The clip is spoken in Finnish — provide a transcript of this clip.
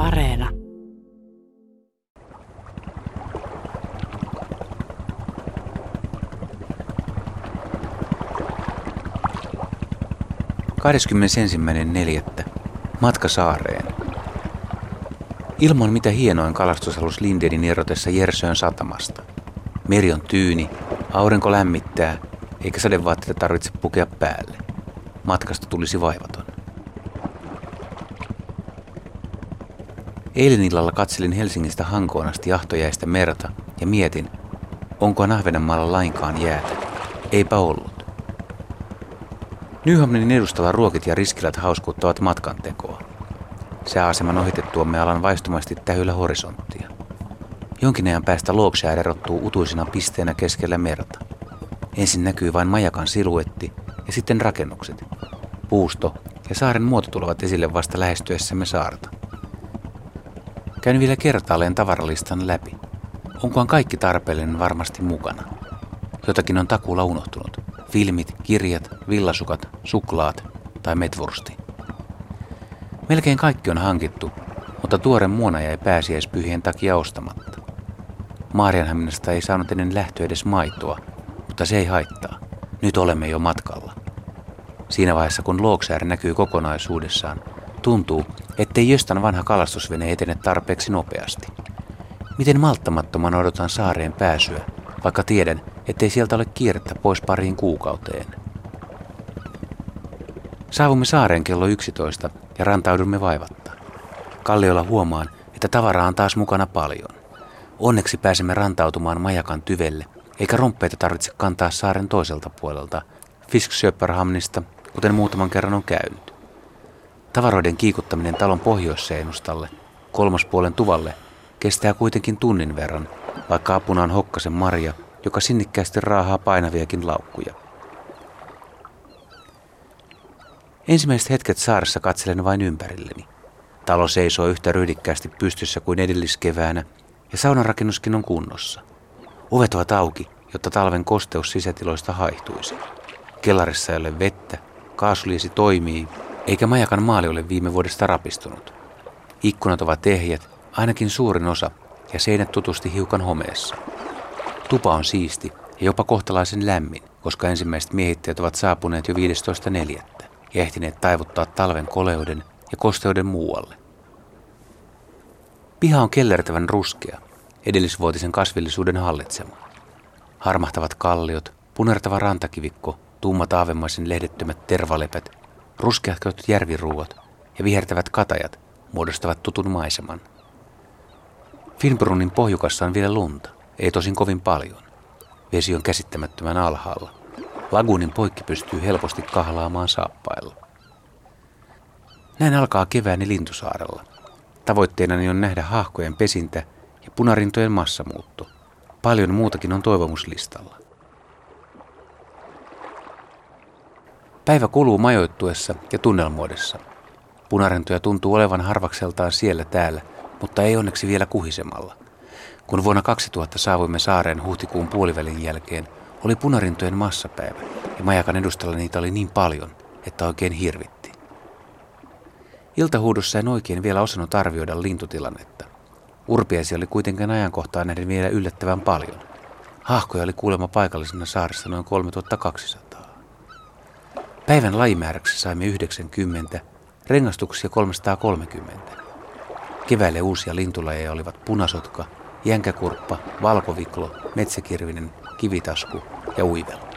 Areena. Matka saareen. Ilma on mitä hienoin kalastusalus Lindenin erotessa Jersön satamasta. Meri on tyyni, aurinko lämmittää, eikä sadevaatteita tarvitse pukea päälle. Matkasta tulisi vaivaton. Eilen illalla katselin Helsingistä Hankoon asti jahtojäistä merta ja mietin, onko Ahvenanmaalla lainkaan jäätä. Eipä ollut. Nyhamnin edustalla ruokit ja riskilät hauskuuttavat matkantekoa. Sääaseman ohitettuamme alan vaistomasti tähyllä horisonttia. Jonkin ajan päästä Lågsjär erottuu utuisena pisteenä keskellä merta. Ensin näkyy vain majakan siluetti ja sitten rakennukset. Puusto ja saaren muoto tulevat esille vasta lähestyessämme saarta. Käyn vielä kertaalleen tavaralistan läpi. Onkohan kaikki tarpeellinen varmasti mukana? Jotakin on takuulla unohtunut. Filmit, kirjat, villasukat, suklaat tai metwursti. Melkein kaikki on hankittu, mutta tuore muona jäi pääsiäispyhien takia ostamatta. Maarianhaminasta ei saanut ennen lähtöä edes maitoa, mutta se ei haittaa. Nyt olemme jo matkalla. Siinä vaiheessa kun Lågsjär näkyy kokonaisuudessaan, tuntuu, ettei jostain vanha kalastusvene etene tarpeeksi nopeasti. Miten malttamattoman odotan saareen pääsyä, vaikka tiedän, ettei sieltä ole kierrettä pois pariin kuukauteen. Saavumme saareen kello 11 ja rantaudumme vaivatta. Kalliolla huomaan, että tavaraa on taas mukana paljon. Onneksi pääsemme rantautumaan majakan tyvelle, eikä romppeita tarvitse kantaa saaren toiselta puolelta, Fiskköparhamnista, kuten muutaman kerran on käynyt. Tavaroiden kiikuttaminen talon pohjoisseinustalle, kolmospuolen tuvalle, kestää kuitenkin tunnin verran, vaikka apuna on Hokkasen Marja, joka sinnikkäästi raahaa painaviakin laukkuja. Ensimmäiset hetket saaressa katselen vain ympärilleni. Talo seisoo yhtä ryhdikkäästi pystyssä kuin edelliskeväänä ja saunarakennuskin on kunnossa. Ovet ovat auki, jotta talven kosteus sisätiloista haihtuisi. Kellarissa ei ole vettä, kaasuliesi toimii, eikä majakan maali ole viime vuodesta rapistunut. Ikkunat ovat ehjät, ainakin suurin osa, ja seinät tutusti hiukan homeessa. Tupa on siisti ja jopa kohtalaisen lämmin, koska ensimmäiset miehittäjät ovat saapuneet jo 15.4. ja ehtineet taivuttaa talven koleuden ja kosteuden muualle. Piha on kellertävän ruskea, edellisvuotisen kasvillisuuden hallitsema. Harmahtavat kalliot, punertava rantakivikko, tummat aavemaisen lehdettömät tervalepät, ruskeahkot järviruuat ja vihertävät katajat muodostavat tutun maiseman. Finnbrunnin pohjukassa on vielä lunta, ei tosin kovin paljon. Vesi on käsittämättömän alhaalla. Laguunin poikki pystyy helposti kahlaamaan saappailla. Näin alkaa kevääni Lintusaarella. Tavoitteenani on nähdä haahkojen pesintä ja punarintojen massamuutto. Paljon muutakin on toivomuslistalla. Päivä kuluu majoittuessa ja tunnelmoidessa. Punarintoja tuntuu olevan harvakseltaan siellä täällä, mutta ei onneksi vielä kuhisemalla. Kun vuonna 2000 saavuimme saareen huhtikuun puolivälin jälkeen, oli punarintojen massapäivä ja majakan edustalla niitä oli niin paljon, että oikein hirvitti. Iltahuudossa en oikein vielä osannut arvioida lintutilannetta. Urpiaisia oli kuitenkin ajankohtaan nähden vielä yllättävän paljon. Haahkoja oli kuulemma paikallisena saaressa noin 3200. Päivän lajimääräksi saimme 90, rengastuksia 330. Keväälle uusia lintulajeja olivat punasotka, jänkäkurppa, valkoviklo, metsäkirvinen, kivitasku ja uivel.